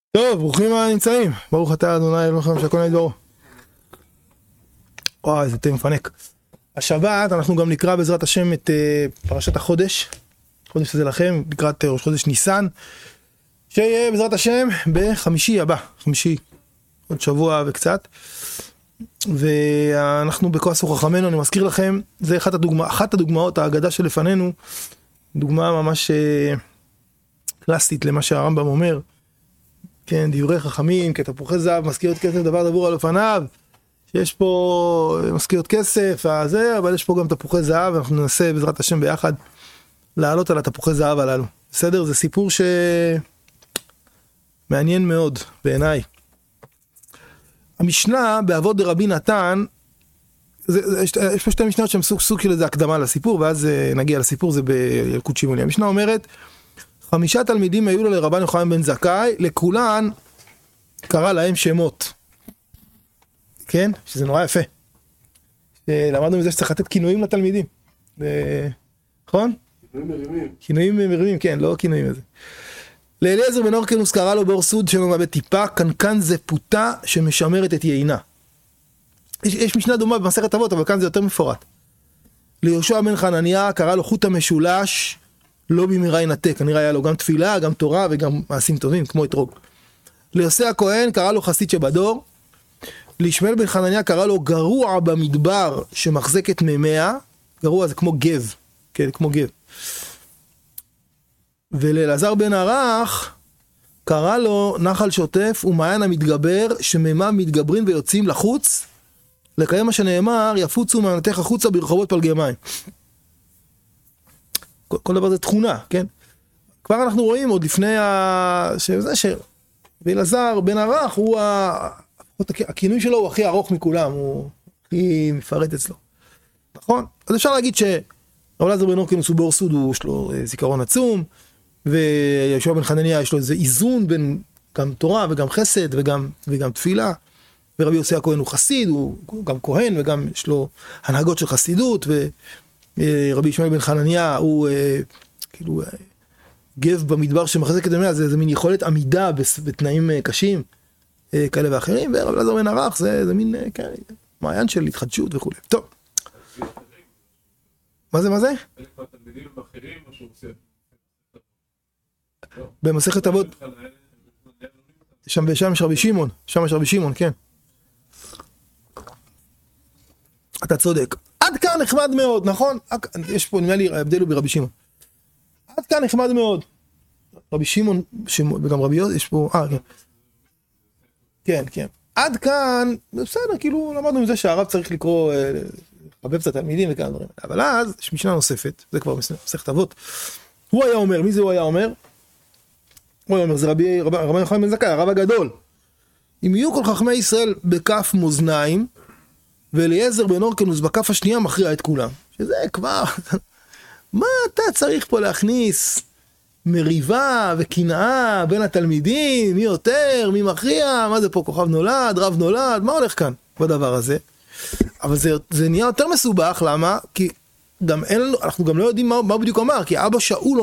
טוב, ברוכים הנמצאים. ברוך אתה אדוני אלוהינו מלך שהכל נהיה בדברו. וואי, איזה תה מפנק. השבת אנחנו גם נקרא בעזרת השם את פרשת החודש. חודש הזה לכם, לקראת ראש חודש ניסן, שיהיה בעזרת השם בחמישי הבא, חמישי, עוד שבוע וקצת. ואנחנו בכועס וחכמנו, אני מזכיר לכם, זה אחת הדוגמאות, ההגדה שלפנינו, דוגמה ממש קלאסית למה שהרמב"ם אומר. כן, דברי חכמים, כתפוחי זהב, משכיות כסף, דבר דבור על אופניו, שיש פה משכיות כסף, אבל יש פה גם תפוחי זהב, אנחנו ננסה בעזרת השם ביחד לעלות על התפוחי זהב הללו. בסדר? זה סיפור שמעניין מאוד בעיניי. המשנה באבות דרבי נתן, יש פה שתי משנות שהן סוג של איזה הקדמה לסיפור, ואז נגיע לסיפור, זה בילקוט שמעוני. המשנה אומרת, 5 תלמידים היו לו לרבן יוחנן בן זכאי, לכולן קרא להם שמות. כן? שזה נורא יפה. למדנו מזה שצריך לתת כינויים לתלמידים. נכון? כינויים מרימים. כינויים מרימים, כן, לא כינויים איזה. לאליעזר בן הורקנוס קרא לו בור סוד שממה בטיפה, קנקן זה פותה שמשמרת את יינה. יש משנה דומה במסכת אבות, אבל כאן זה יותר מפורט. ליהושע בן חנניה קרא לו חוט המשולש, לא במהרה ינתק, כנראה היה לו גם תפילה, גם תורה וגם מעשים טובים, כמו אתרוג. ליוסי הכהן קרא לו חסיד שבדור, לישמעאל בן חנניה קרא לו גרוע במדבר שמחזק את מימיה, גרוע זה כמו גב, כן, כמו גב. ולאלעזר בן ערך קרא לו נחל שוטף ומעיין המתגבר, שמימיו מתגברים ויוצאים לחוץ, לקיים מה שנאמר, יפוצו מעיינתך החוצה ברחובות פלגי מים. כל דבר זה תכונה, כן? כבר אנחנו רואים עוד לפני ואלעזר בן ערך הוא הכינוי שלו הוא הכי ארוך מכולם, הוא הכי מפרט אצלו. נכון? אז אפשר להגיד שאלעזר בן הורקנוס הוא בור סוד, יש לו זיכרון עצום, ויהושע בן חנניה יש לו איזה איזון בין גם תורה וגם חסד וגם תפילה, ורבי יוסי הכהן הוא חסיד, הוא גם כהן וגם יש לו הנהגות של חסידות, רבי ישמעאל בן חנניה הוא כאילו גב במדבר שמחזק את דמיה, זה מין יכולת עמידה בתנאים קשים כאלה ואחרים, ורבי אלעזר בן ערך זה מין מעיין של התחדשות וכו'. טוב. מה זה? חלק מהתלמידים הם אחרים או שהוא עושה? במסכת אבות, שם יש רבי שמעון, כן. אתה צודק. עד כאן נחמד מאוד, נכון? יש פה, נראה לי, ההבדל הוא ברבי שמעון. עד כאן נחמד מאוד. רבי שמעון, וגם רבי יוסי, יש פה, כן. עד כאן, בסדר, כאילו, למדנו מזה שהרב צריך לקרוא, לחבב את התלמידים וכאלה דברים. אבל אז, יש משנה נוספת, זה כבר מסכת אבות. הוא היה אומר, מי זה הוא היה אומר? הוא היה אומר, זה רבי יוחנן בן זכאי, הרב הגדול. אם יהיו כל חכמי ישראל בכף מאזניים, ואליעזר בן הורקנוס בכף השנייה מכריע את כולם. שזה כבר, מה אתה צריך פה להכניס מריבה וקנאה בין התלמידים, מי יותר, מי מכריע, מה זה פה כוכב נולד, רב נולד, מה הולך כאן בדבר הזה? אבל זה נהיה יותר מסובך, למה? כי אנחנו גם לא יודעים מה בדיוק אמר, כי אבא שאול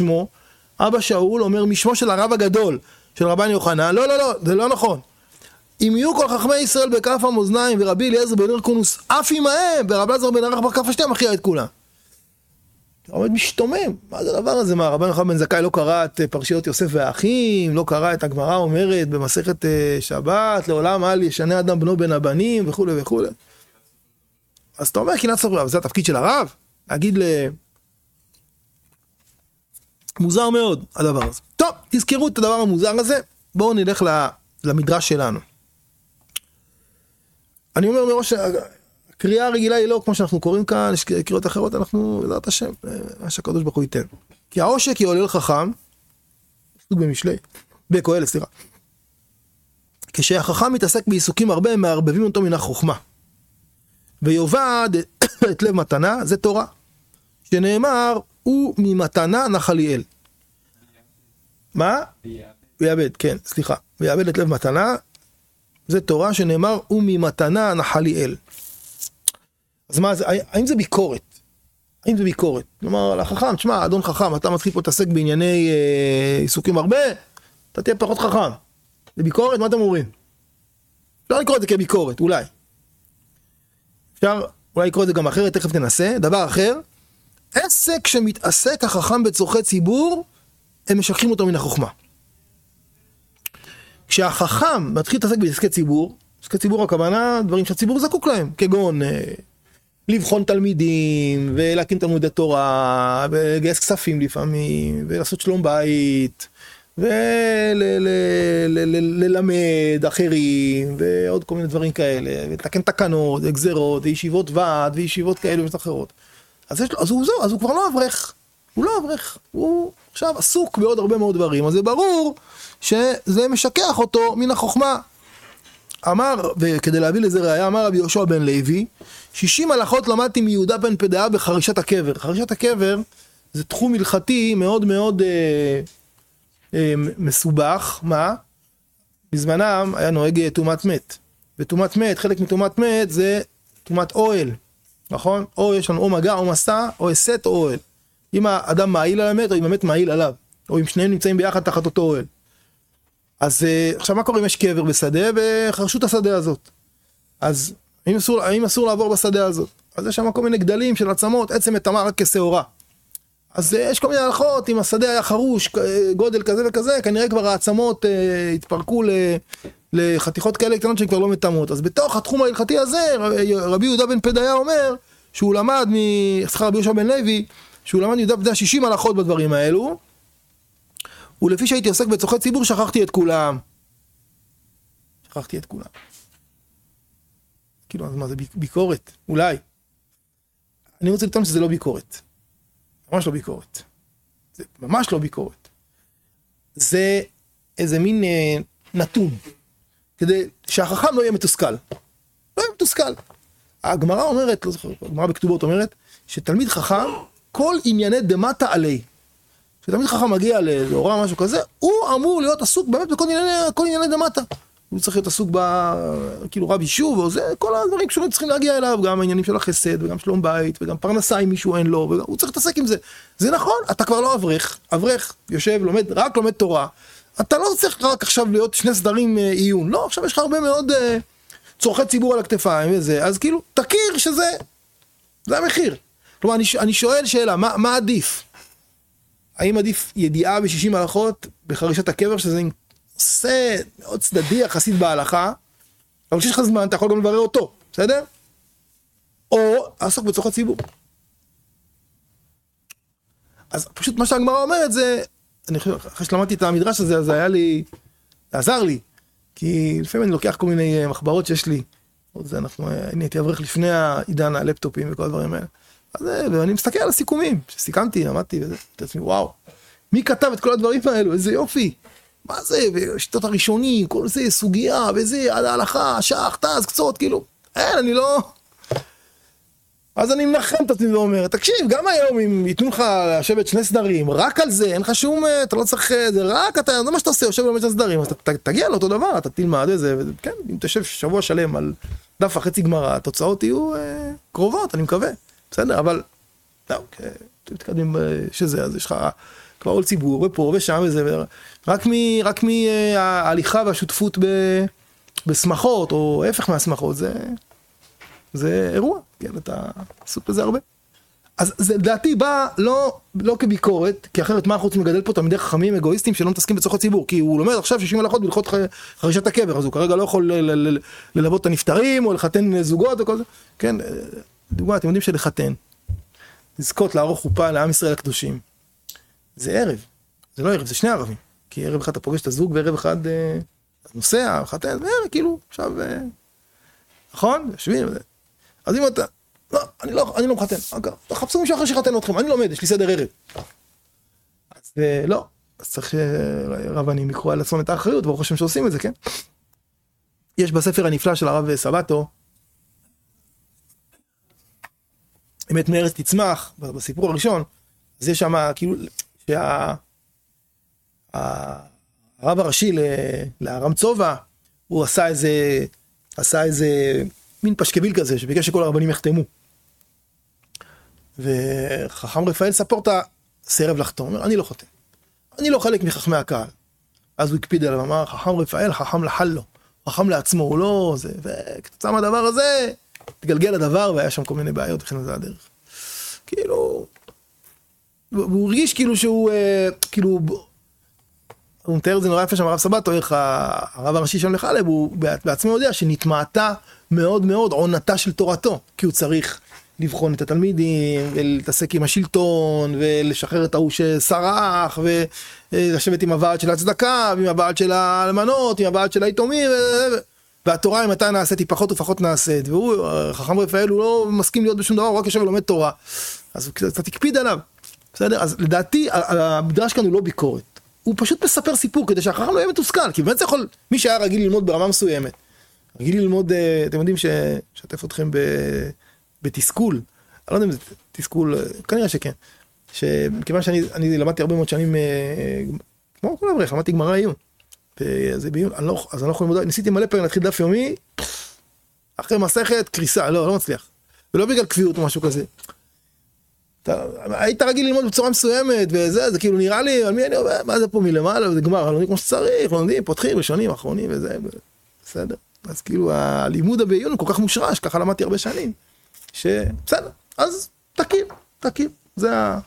אומר משמו של הרב הגדול, של רבן יוחנן, לא, זה לא נכון. אם יהיו כל חכמי ישראל בכף המאזניים, ורבי אליעזר בן הורקנוס אף עמהם, ורבי אלעזר בן ערך בכף השנייה מכריע את כולם. אתה עומד משתומם, מה זה הדבר הזה? מה, רבן יוחנן בן זכאי לא קרא את פרשיות יוסף והאחים, לא קרא את הגמרא אומרת במסכת שבת, לעולם אל ישנה אדם בנו בין הבנים, וכו'. אז אתה אומר, קנאת סופרים, אבל זה התפקיד של הרב? להגיד מוזר מאוד הדבר הזה. טוב, תזכרו את הדבר המוזר הזה, בואו נלך למדרש שלנו. אני אומר מראש, הקריאה הרגילה היא לא כמו שאנחנו קוראים כאן, יש קריאות אחרות, אנחנו, בעזרת השם, מה שהקדוש ברוך הוא ייתן. כי העושק יעולל חכם, בקהלת, סליחה. כשהחכם מתעסק בעיסוקים הרבה, הם מערבבים אותו מן החוכמה. ויובד את לב מתנה, זה תורה. שנאמר, הוא ממתנה נחליאל. מה? ויאבד, כן, סליחה. ויאבד את לב מתנה, זה תורה שנאמר, הוא ממתנה נחליאל. אז מה, האם זה ביקורת? כלומר, לחכם, תשמע, אדון חכם, אתה מתחיל פה להתעסק בענייני עיסוקים הרבה, אתה תהיה פחות חכם. זה ביקורת? מה אתם אומרים? אפשר לקרוא את זה כביקורת, אולי. אפשר אולי לקרוא את זה גם אחרת, תכף ננסה. דבר אחר, עסק שמתעסק החכם בצורכי ציבור, הם משכחים אותו מן החוכמה. כשהחכם מתחיל להתעסק בעסקי ציבור, עסקי ציבור הכוונה, דברים שהציבור זקוק להם, כגון לבחון תלמידים, ולהקים תלמודי תורה, ולגייס כספים לפעמים, ולעשות שלום בית, וללמד אחרים, ועוד כל מיני דברים כאלה, ולתקן תקנות, וגזרות, וישיבות ועד, וישיבות כאלה ואחרות. אז הוא כבר לא אברך, הוא לא אברך, הוא עכשיו עסוק בעוד הרבה מאוד דברים, אז זה ברור שזה משכח אותו מן החוכמה. אמר, וכדי להביא לזה ראיה, אמר רבי יהושע בן לוי, 60 הלכות למדתי מיהודה בן פדיה בחרישת הקבר. חרישת הקבר זה תחום הלכתי מאוד מאוד מסובך. מה? בזמנם היה נוהג תומת מת, ותומת מת, חלק מתומת מת זה תומת אוהל, נכון? או יש לנו או מגע או מסע, או הסת או אוהל. אם האדם מעיל על המת, או אם המת מעיל עליו, או אם שניהם נמצאים ביחד תחת אותו אוהל. אז עכשיו מה קורה אם יש קבר בשדה, בחרשו את השדה הזאת? אז האם אסור לעבור בשדה הזאת? אז יש שם כל מיני גדלים של עצמות, עצם מטמא רק כשעורה. אז יש כל מיני הלכות, אם השדה היה חרוש, גודל כזה וכזה, כנראה כבר העצמות התפרקו לחתיכות כאלה קטנות שכבר לא מטמאות. אז בתוך התחום ההלכתי הזה, רבי יהודה בן פדיה אומר, שהוא למד רבי יהושע בן לוי, שהוא למד יהודה בן פדיה 60 הלכות בדברים האלו, ולפי שהייתי עוסק בצורכי ציבור, שכחתי את כולם. שכחתי את כולם. כאילו, אז מה, זה ביקורת? אולי. אני רוצה לטעון שזה לא ביקורת. ממש לא ביקורת. זה ממש לא ביקורת. זה איזה מין נתון. כדי שהחכם לא יהיה מתוסכל. לא יהיה מתוסכל. הגמרא אומרת, לא זוכר, הגמרא בכתובות אומרת, שתלמיד חכם, כל ענייני דמטה עלי. כשתלמיד חכם מגיע להוראה משהו כזה, הוא אמור להיות עסוק באמת בכל ענייני דמטה. הוא צריך להיות עסוק כאילו רב יישוב, או זה, כל הדברים קשורים צריכים להגיע אליו, גם העניינים של החסד, וגם שלום בית, וגם פרנסה אם מישהו אין לו, הוא צריך להתעסק עם זה. זה נכון, אתה כבר לא אברך, אברך יושב, רק לומד תורה, אתה לא צריך רק עכשיו להיות שני סדרים עיון, לא, עכשיו יש לך הרבה מאוד צורכי ציבור על הכתפיים וזה, אז כאילו, תכיר שזה, זה המחיר. כלומר, אני שואל שאלה, מה עדיף? האם עדיף ידיעה ב-60 הלכות בחרישת הקבר, שזה עושה מאוד צדדי יחסית בהלכה, אבל כשיש לך זמן, אתה יכול גם לברר אותו, בסדר? או לעסוק בצורכי ציבור. אז פשוט מה שהגמרא אומרת זה, אני חושב, אחרי שלמדתי את המדרש הזה, זה היה לי, זה עזר לי, כי לפעמים אני לוקח כל מיני מחברות שיש לי, אני הייתי אברך לפני העידן הלפטופים וכל הדברים האלה, ואני מסתכל על הסיכומים, שסיכמתי, למדתי וזה, את עצמי, וואו, מי כתב את כל הדברים האלו, איזה יופי, מה זה, ושיטות הראשונים, כל זה סוגיה, וזה, עד ההלכה, שח, תז, קצות, כאילו, אין, אני לא... אז אני מנחם את עצמי ואומר, תקשיב, גם היום אם ייתנו לך לשבת שני סדרים, רק על זה, אין לך שום, אתה לא צריך, זה רק, זה מה שאתה עושה, יושב ולמד שני סדרים, אז אתה תגיע לאותו דבר, אתה תלמד וזה, כן, אם תשב שבוע שלם על דף וחצי גמרא, התוצאות יהיו קרובות, אני מקווה, בסדר, אבל, לא, תתקדם שזה, אז יש לך כבר עול ציבור, ופה ושם וזה, רק מההליכה והשותפות בשמחות, או הפך מהשמחות, זה אירוע, כן, אתה עסוק בזה הרבה. אז זה דעתי בא לא כביקורת, כי אחרת מה חוץ מגדל פה תלמידי חכמים אגואיסטים שלא מתעסקים בצורכי ציבור, כי הוא לומד עכשיו 60 הלכות בהלכות חרישת הקבר, אז הוא כרגע לא יכול ללוות את הנפטרים, או לחתן זוגות וכל זה, כן, דוגמה, אתם יודעים שלחתן, לזכות לערוך חופה לעם ישראל הקדושים, זה ערב, זה לא ערב, זה שני ערבים, כי ערב אחד אתה פוגש את הזוג, וערב אחד נוסע, חתן, וערב כאילו, עכשיו, נכון? יושבים, אז אם אתה, לא, אני לא מחתן, אגב, תחפשו מישהו אחר שחתן אתכם, אני לומד, יש לי סדר ערב. אז לא, אז צריך רבנים לקרוא על עצמם את האחריות, ברוך השם שעושים את זה, כן? יש בספר הנפלא של הרב סבתו, אמת מארץ תצמח, בסיפור הראשון, אז יש שם כאילו, הרב הראשי לארם צובא, הוא עשה איזה מין פשקביל כזה, שביקש שכל הרבנים יחתמו. וחכם רפאל ספורטה סירב לחתום, אומר, אני לא חותם. אני לא חלק מחכמי הקהל. אז הוא הקפיד עליו, אמר, חכם רפאל, חכם לחל לו, חכם לעצמו, הוא לא, זה, וכתוצאה מהדבר הזה, תגלגל הדבר, והיה שם כל מיני בעיות, וכן זה הדרך. כאילו, והוא הרגיש כאילו שהוא, כאילו, הוא מתאר את זה נורא יפה שם, הרב סבתו, איך הרב הראשי שם לחלב, הוא בעצמו יודע שנתמעתה מאוד מאוד עונתה של תורתו, כי הוא צריך לבחון את התלמידים, ולהתעסק עם השלטון, ולשחרר את ההוא שסרח, ולשבת עם הוועד של הצדקה, ועם הוועד של האלמנות, עם הוועד של היתומים, והתורה אם מתי נעשית, היא פחות ופחות נעשית, והוא, חכם רפאל, הוא לא מסכים להיות בשום דבר, הוא רק יושב ולומד תורה, אז הוא קצת הקפיד עליו, בסדר? אז לדעתי, המדרש כאן הוא לא ביקורת, הוא פשוט מספר סיפור, כדי שהחכם לא יהיה מתוסכל, כי באמת זה יכול, מי שהיה רגיל ללמוד ברמה מסוימת, רגיל ללמוד, אתם יודעים ששתף אתכם בתסכול, אני לא יודע אם זה תסכול, כנראה שכן, מכיוון שאני למדתי הרבה מאוד שנים, כמו כל אברך, למדתי גמרא עיון, וזה בעיון, אז אני לא יכול ללמוד, ניסיתי מלא פעמים להתחיל דף יומי, אחרי מסכת, קריסה, לא מצליח, ולא בגלל קביעות או משהו כזה, היית רגיל ללמוד בצורה מסוימת, וזה, זה כאילו נראה לי, על מי אני אומר, מה זה פה מלמעלה, וזה גמר, לומדים כמו שצריך, לומדים, פותחים, ראשונים, אחרונים, וזה, בסדר, אז כאילו הלימוד הבעיון הוא כל כך מושרש, ככה למדתי הרבה שנים, שבסדר, אז תקים, זה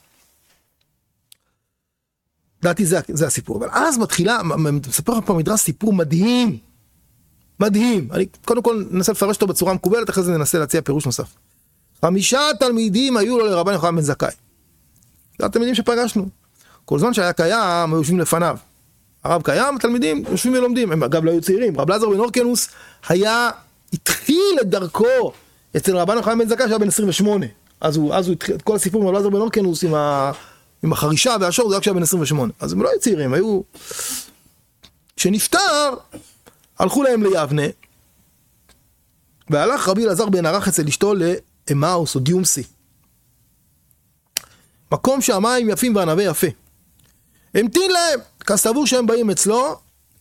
דעתי זה הסיפור, אבל אז מתחילה, מספר לך פה מדרש סיפור מדהים, אני קודם כל ננסה לפרש אותו בצורה מקובלת, אחרי זה ננסה להציע פירוש נוסף. 5 תלמידים היו לו לרבן יוחנן בן זכאי, זה התלמידים שפגשנו, כל זמן שהיה קיים, היו יושבים לפניו, הרב קיים, התלמידים יושבים ולומדים, הם אגב לא היו צעירים, רב אלעזר בן הורקנוס התחיל את דרכו, אצל רבן יוחנן בן זכאי שהיה בן 28, אז הוא התחיל את כל הסיפור עם רב אלעזר בן הורקנוס עם החרישה והשור, זה היה כשהיה בן 28, אז הם לא היו צעירים, היו, כשנפטר, הלכו להם ליבנה, והלך רבי אלעזר בן ערך אצל אשתו לאמאוס או דיומסי, מקום שהמים יפים והנווה יפה, המתין להם, כסבור שהם באים אצלו,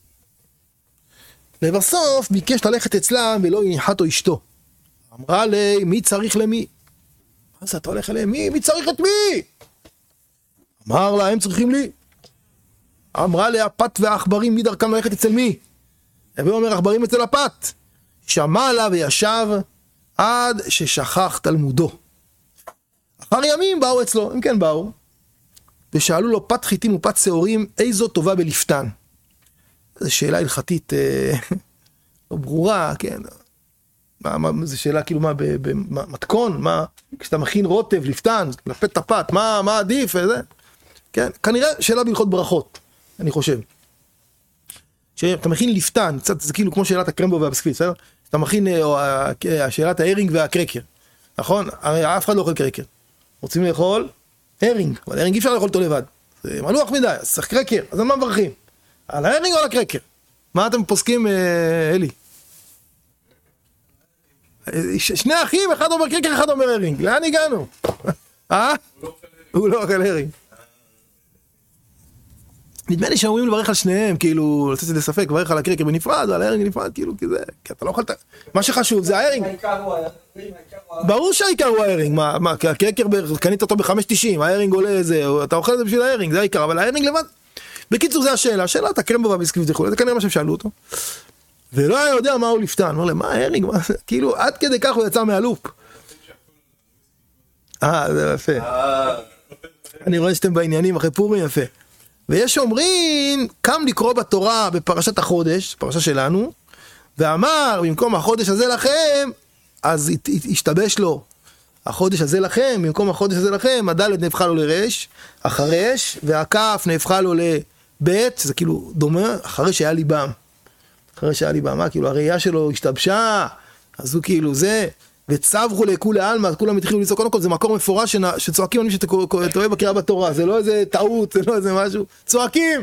לבסוף ביקש ללכת אצלם ולא הניחתו אשתו, אמרה לי, מי צריך למי? מה זה אתה הולך אליהם? מי צריך את מי? אמר לה, הם צריכים לי. אמרה לה, הפת והעכברים, מי דרכם ללכת אצל מי? והוא אומר, עכברים אצל הפת. שמע לה וישב עד ששכח תלמודו. אחר ימים באו אצלו, הם כן באו, ושאלו לו פת חיטים ופת שעורים, איזו טובה בלפתן? זו שאלה הלכתית לא ברורה, כן. זו שאלה כאילו מה, במתכון, מה, כשאתה מכין רוטב, לפתן, לפת טפת, מה עדיף וזה? כן, כנראה שאלה בהלכות ברכות, אני חושב. שאתה מכין לפתן, קצת, זה כאילו כמו שאלת הקרמבו והבסקוויט, בסדר? אתה מכין, או שאלת ההרינג והקרקר, נכון? הרי אף אחד לא אוכל קרקר. רוצים לאכול הרינג, אבל הרינג אי אפשר לאכול אותו לבד. זה מלוח מדי, אז צריך קרקר, אז על מה מברכים? על ההרינג או על הקרקר? מה אתם פוסקים, אלי? שני אחים, אחד אומר קרקר, אחד אומר הרינג. לאן הגענו? הוא לא אוכל הרינג. נדמה לי שאומרים לברך על שניהם, כאילו, לצאת את הספק, לברך על הקרקר בנפרד, ועל ההרינג בנפרד, כאילו, כי אתה לא אוכלת... מה שחשוב זה ההרינג. ברור שהעיקר הוא ההרינג, מה, הקרקר קנית אותו ב-5.90, ההרינג עולה איזה, אתה אוכל את זה בשביל ההרינג, זה העיקר, אבל ההרינג לבד. בקיצור, זה השאלה, שאלת הקרמבו והביסקוויט וכו', זה כנראה מה שהם שאלו אותו. ולא היה יודע מה הוא לפתן, אמר להם, מה ההרינג, כאילו, עד כדי כך הוא יצא מהלופ. זה יפה. אני רואה שאתם בעניינים אחרי פורים, יפה. ויש אומרים, קם לקרוא בתורה בפרשת החודש, פרשה שלנו, ואמר, במקום החודש הזה לכם, אז השתבש לו, החודש הזה לכם, במקום החודש הזה לכם, הדלת נהפכה לו לרש, החרש, והכף נהפכה לו לבית, זה כאילו דומה, החרש היה ליבם. אחרי שהיה ליבם, כאילו הראייה שלו השתבשה, אז הוא כאילו זה, וצווחו לכולי עלמא, כולם התחילו לצעוק, קודם כל זה מקור מפורש שצועקים על מי שאתה טועה בקריאה בתורה, זה לא איזה טעות, זה לא איזה משהו, צועקים!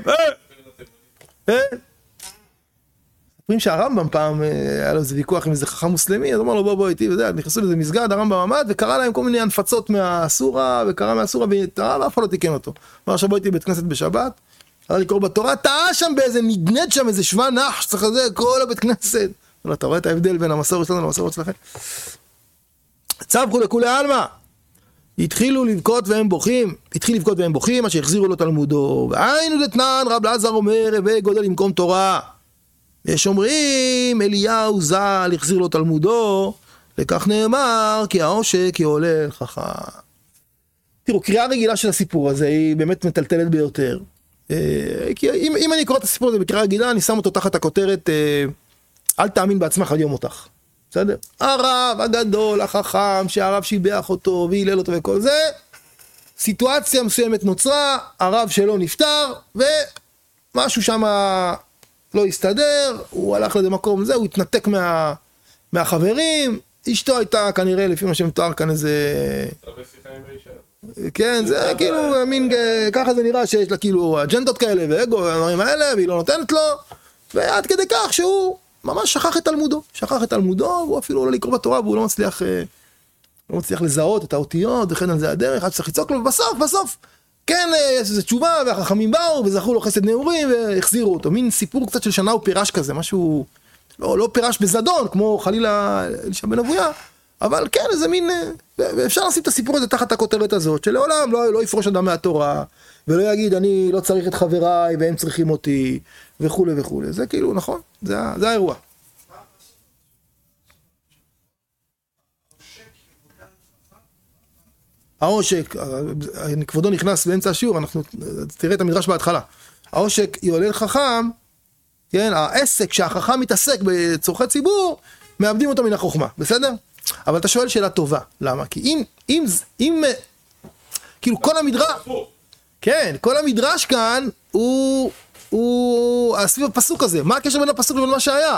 אומרים שהרמב"ם פעם, היה לו איזה ויכוח עם איזה חכם מוסלמי, אז אמר לו בוא איתי, וזה, נכנסו לזה מסגד, הרמב"ם עמד, וקרא להם כל מיני הנפצות מהסורה, וקרא מהסורה, ואף אחד לא תיקן אותו. אמר עכשיו בוא איתי בית כנסת בשבת, הלך לקרוא בתורה, טעה שם באיזה נדנד שם, איזה שווה נח, שצריך לזה, כל הבית כנסת. אתה רואה את ההבדל בין המסורת שלנו למסורת שלכם? צווחו לכולי עלמא, התחילו לבכות והם בוכים, התחיל לבכות והם בוכים, מה שהחזירו לו תלמודו. והיינו דתנן, רב אלעזר אומר, הווה גודל למקום תורה. יש אומרים, אליהו ז"ל החזיר לו תלמודו, לכך נאמר, כי העושק יעולל חכם. תראו, קריאה רגילה של הסיפור הזה היא באמת מטלטלת ביותר. כי אם אני קורא את הסיפור הזה בקריאה רגילה, אני שם אותו תחת הכותרת, אל תאמין בעצמך עד יום מותך. בסדר? הרב הגדול, החכם, שהרב שיבח אותו והילל אותו וכל זה, סיטואציה מסוימת נוצרה, הרב שלו נפטר, ומשהו שם לא הסתדר, הוא הלך לאיזה מקום זה, הוא התנתק מהחברים, אשתו הייתה כנראה לפי מה שמתואר כאן איזה... כן, זה כאילו, מין, ככה זה נראה שיש לה כאילו אג'נדות כאלה ואגו והדברים האלה, והיא לא נותנת לו, ועד כדי כך שהוא ממש שכח את תלמודו, והוא אפילו לא לקרוא בתורה, והוא לא מצליח לזהות את האותיות, וכן על זה הדרך, עד שצריך לצעוק לו, ובסוף, כן, יש איזו תשובה, והחכמים באו, וזכו לו חסד נעורים, והחזירו אותו, מין סיפור קצת של שנה הוא פירש כזה, משהו, לא פירש בזדון, כמו חלילה אלישע בן אבויה, אבל כן, איזה מין, ואפשר לשים את הסיפור הזה תחת הכותרת הזאת, שלעולם לא יפרוש אדם מהתורה, ולא יגיד, אני לא צריך את חבריי, והם צריכים אותי, וכו' וכו'. זה כאילו, נכון? זה האירוע. העושק, כבודו נכנס באמצע השיעור, תראה את המדרש בהתחלה. העושק יעולל חכם, כן, העסק שהחכם מתעסק בצורכי ציבור, מאבדים אותו מן החוכמה, בסדר? אבל אתה שואל שאלה טובה, למה? כי אם כאילו כל המדרש, כן, כל המדרש כאן הוא סביב הפסוק הזה, מה הקשר בין הפסוק לבין מה שהיה?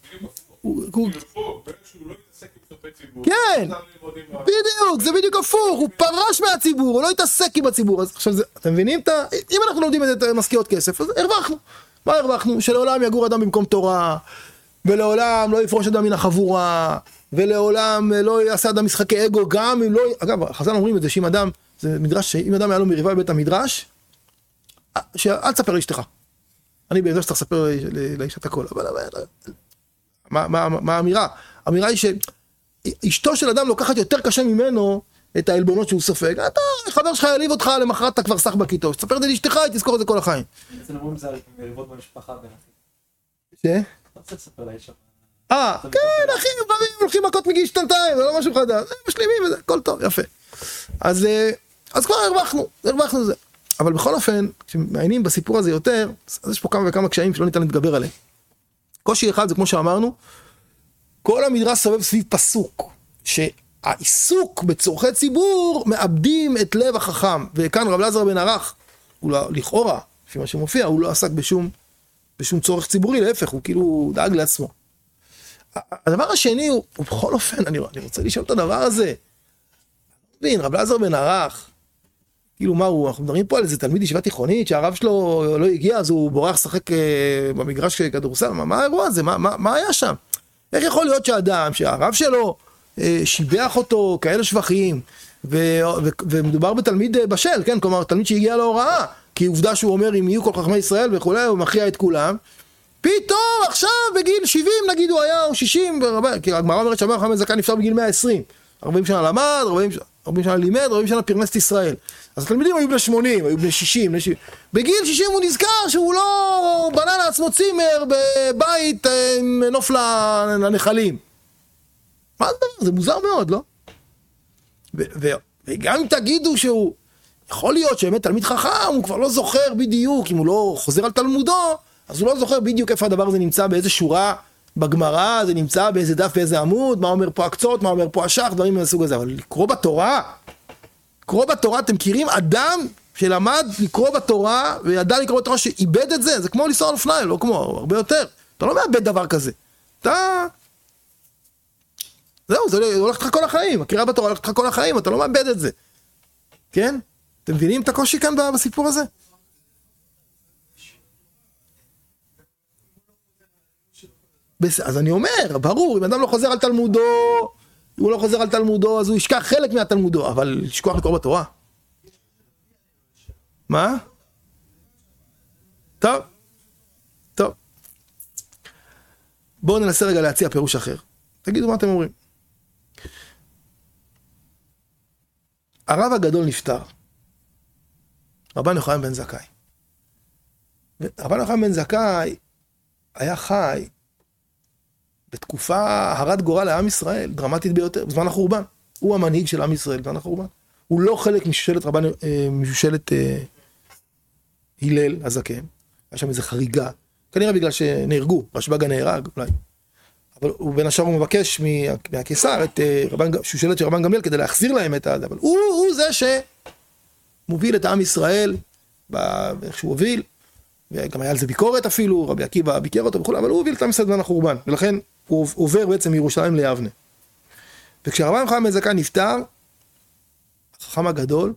כן, בדיוק, זה בדיוק הפוך, הוא פרש מהציבור, הוא לא התעסק עם הציבור. עכשיו, אתם מבינים? אם אנחנו לומדים את משכיות כסף, אז הרווחנו. מה הרווחנו? שלעולם יגור אדם במקום תורה, ולעולם לא יפרוש אדם מן החבורה, ולעולם לא יעשה אדם משחקי אגו, גם אם לא... אגב, חז"ל אומרים את זה, שאם אדם, זה מדרש, שאם אדם היה לו מריבה בבית המדרש, אל תספר לאשתך. אני באמת שצריך לספר לאשת הכל, אבל מה האמירה? האמירה היא שאשתו של אדם לוקחת יותר קשה ממנו את העלבונות שהוא סופג. אתה, חבר שלך יעליב אותך, למחרת אתה כבר סח בכיתו. תספר את זה לאשתך, תזכור את זה כל החיים. אצל אומרים זה מריבות במשפחה בין אחים. ש? אתה רוצה לספר לאישה. כן, אחים, הולכים מכות מגיל שנתיים, זה לא משהו חדש. משלימים וזה, הכל טוב, יפה. אז כבר הרווחנו זה. אבל בכל אופן, כשמעיינים בסיפור הזה יותר, אז יש פה כמה וכמה קשיים שלא ניתן להתגבר עליהם. קושי אחד זה כמו שאמרנו, כל המדרש סובב סביב פסוק, שהעיסוק בצורכי ציבור מאבדים את לב החכם, וכאן רב אלעזר בן ערך, הוא לכאורה, לפי מה שמופיע, הוא לא עסק בשום צורך ציבורי, להפך, הוא כאילו דאג לעצמו. הדבר השני הוא בכל אופן, אני רוצה לשאול את הדבר הזה, רב אלעזר בן ערך, כאילו מה הוא, אנחנו מדברים פה על איזה תלמיד ישיבה תיכונית, שהרב שלו לא הגיע, אז הוא בורח לשחק במגרש כדורסל, מה האירוע הזה, מה היה שם? איך יכול להיות שהאדם, שהרב שלו שיבח אותו כאלה שבחים, ומדובר בתלמיד בשל, כן? כלומר, תלמיד שהגיע להוראה, כי עובדה שהוא אומר, אם יהיו כל חכמי ישראל וכולי, הוא מכריע את כולם, פתאום עכשיו בגיל 70 נגיד הוא היה, או 60, כי הגמרא אומרת שהרב חכם זקן נפטר בגיל 120, 40 שנה למד, 40 שנה לימד, 40 שנה פרנס את ישראל. אז התלמידים היו בני 80, היו בני 60, בגיל 60 הוא נזכר שהוא לא בנה לעצמו צימר בבית עם נוף לנחלים. מה זה דבר? זה מוזר מאוד, לא? וגם אם תגידו שהוא יכול להיות שבאמת תלמיד חכם, הוא כבר לא זוכר בדיוק, אם הוא לא חוזר על תלמודו, אז הוא לא זוכר בדיוק איפה הדבר הזה נמצא, באיזה שורה בגמרא, זה נמצא באיזה דף, באיזה עמוד, מה אומר פה הקצות, מה אומר פה השח, דברים מהסוג הזה. אבל לקרוא בתורה, אתם מכירים אדם שלמד לקרוא בתורה, וידע לקרוא בתורה שאיבד את זה, זה כמו לנסוע על אופניים, לא כמו, הרבה יותר. אתה לא מאבד דבר כזה. זהו, זה הולך לך כל החיים, הקריאה בתורה הולכת לך כל החיים, אתה לא מאבד את זה. כן? אתם מבינים את הקושי כאן בסיפור הזה? אז אני אומר, ברור, אם אדם לא חוזר על תלמודו, אם הוא לא חוזר על תלמודו, אז הוא ישכח חלק מהתלמודו, אבל לשכוח לקרוא בתורה. מה? טוב. בואו ננסה רגע להציע פירוש אחר. תגידו מה אתם אומרים. הרב הגדול נפטר, רבן יוחנן בן זכאי. רבן יוחנן בן זכאי היה חי בתקופה הרת גורל לעם ישראל, דרמטית ביותר, בזמן החורבן. הוא המנהיג של עם ישראל בזמן החורבן. הוא לא חלק משושלת הלל הזקן. היה שם איזו חריגה, כנראה בגלל שנהרגו, רשב"ג נהרג אולי. אבל הוא בין השאר הוא מבקש מהקיסר את שושלת של רבן גמליאל כדי להחזיר להם את זה, אבל הוא זה שמוביל את עם ישראל באיך שהוא הוביל, וגם היה על זה ביקורת אפילו, רבי עקיבא ביקר אותו וכו', אבל הוא הוביל את עם ישראל בזמן החורבן, ולכן הוא עובר בעצם מירושלים ליבנה. וכשרבן יוחנן בן זכאי נפטר, החכם הגדול,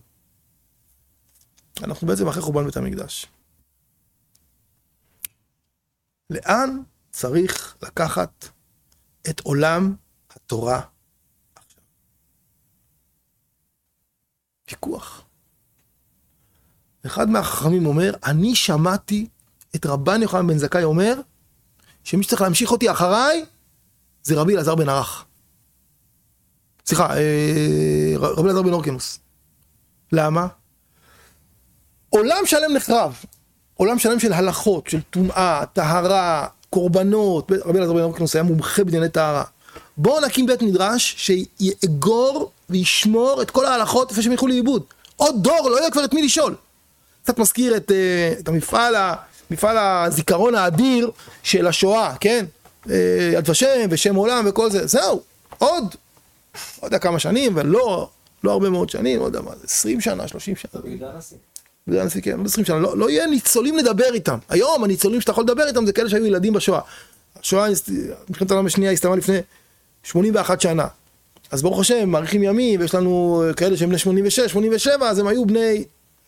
אנחנו בעצם אחרי חורבן בית המקדש. לאן צריך לקחת את עולם התורה עכשיו? ויכוח. אחד מהחכמים אומר, אני שמעתי את רבן יוחנן בן זכאי אומר, שמי שצריך להמשיך אותי אחריי, זה רבי אלעזר בן ערך. סליחה, רבי אלעזר בן הורקנוס. למה? עולם שלם נחרב. עולם שלם של הלכות, של טומאה, טהרה, קורבנות. רבי אלעזר בן הורקנוס היה מומחה בדיני טהרה. בואו נקים בית מדרש שיאגור וישמור את כל ההלכות לפני שהם ילכו לאיבוד. עוד דור, לא יהיה כבר את מי לשאול. קצת מזכיר את מפעל הזיכרון האדיר של השואה, כן? יד ושם ושם עולם וכל זה. זהו, עוד. לא יודע כמה שנים, ולא הרבה מאוד שנים, לא יודע מה, 20 שנה, 30 שנה. בעידן הנשיא. בעידן הנשיא, כן, 20 שנה. לא יהיה ניצולים לדבר איתם. היום הניצולים שאתה יכול לדבר איתם זה כאלה שהיו ילדים בשואה. השואה, מלחמת העולם השנייה, הסתיימה לפני 81 שנה. אז ברוך השם, מאריכים ימים, ויש לנו כאלה שהם בני 86, 87, אז הם היו בני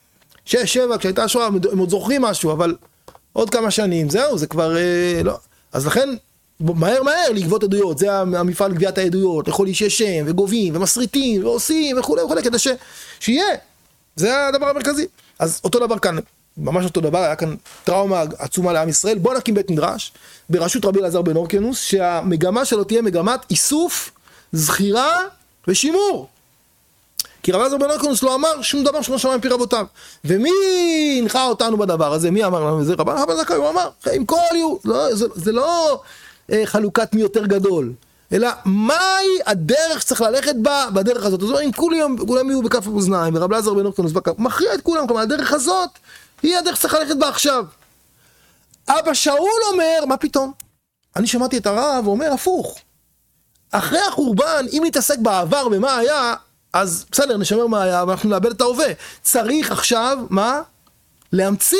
6, 7, כשהייתה השואה, הם עוד זוכרים משהו, אבל עוד כמה שנים, זהו, זה כבר, לא. אז לכן, מהר לגבות עדויות, זה המפעל גביית העדויות, לכל איש יש שם, וגובים, ומסריטים, ועושים, וכו', כדי שיהיה. זה הדבר המרכזי. אז אותו דבר כאן, ממש אותו דבר, היה כאן טראומה עצומה לעם ישראל. בוא נקים בית מדרש, בראשות רבי אלעזר בן הורקנוס, שהמגמה שלו תהיה מגמת איסוף, זכירה ושימור. כי רבי אלעזר בן הורקנוס לא אמר שום דבר שלא שמע מפי רבותיו. ומי הנחה אותנו בדבר הזה? מי אמר לנו? זה רבי בן זכאי, הוא אמר, אם כל יהיו, זה לא חלוקת מי יותר גדול, אלא מהי הדרך שצריך ללכת בה בדרך הזאת. זאת אומרת, אם כולם יהיו בכף אוזניים, ורבי אלעזר בן הורקנוס מכריע את כולם, כלומר, הדרך הזאת היא הדרך שצריך ללכת בה עכשיו. אבא שאול אומר, מה פתאום? אני שמעתי את הרב ואומר הפוך. אחרי החורבן, אם נתעסק בעבר ומה היה, אז בסדר, נשמר מה היה, ואנחנו נאבד את ההווה. צריך עכשיו, מה? להמציא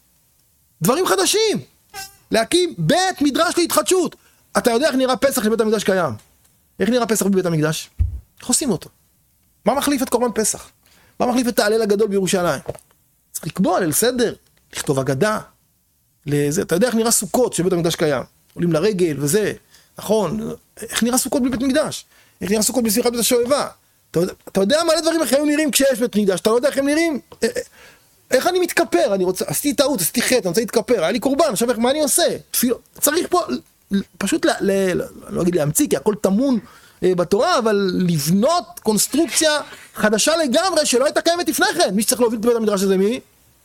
דברים חדשים. להקים בית מדרש להתחדשות. אתה יודע איך נראה פסח לבית המקדש קיים? איך נראה פסח בבית המקדש? איך עושים אותו? מה מחליף את קורבן פסח? מה מחליף את ההלל הגדול בירושלים? צריך לקבוע ליל סדר, לכתוב אגדה. לזה. אתה יודע איך נראה סוכות שבית המקדש קיים? עולים לרגל וזה. נכון, איך נראה סוכות בבית מקדש? איך נראה סוכות בשמחת בית השואבה? אתה יודע מה דברים איך הם נראים כשיש בית מקדש? אתה לא יודע איך הם נראים? איך אני מתכפר? אני רוצה, עשיתי טעות, עשיתי חטא, אני רוצה להתכפר, היה לי קורבן, עכשיו מה אני עושה? צריך פה פשוט לא אגיד להמציא, כי הכל תמון בתורה, אבל לבנות קונסטרוקציה חדשה לגמרי שלא הייתה קיימת לפני כן. מי שצריך להוביל את בית המדרש הזה מי?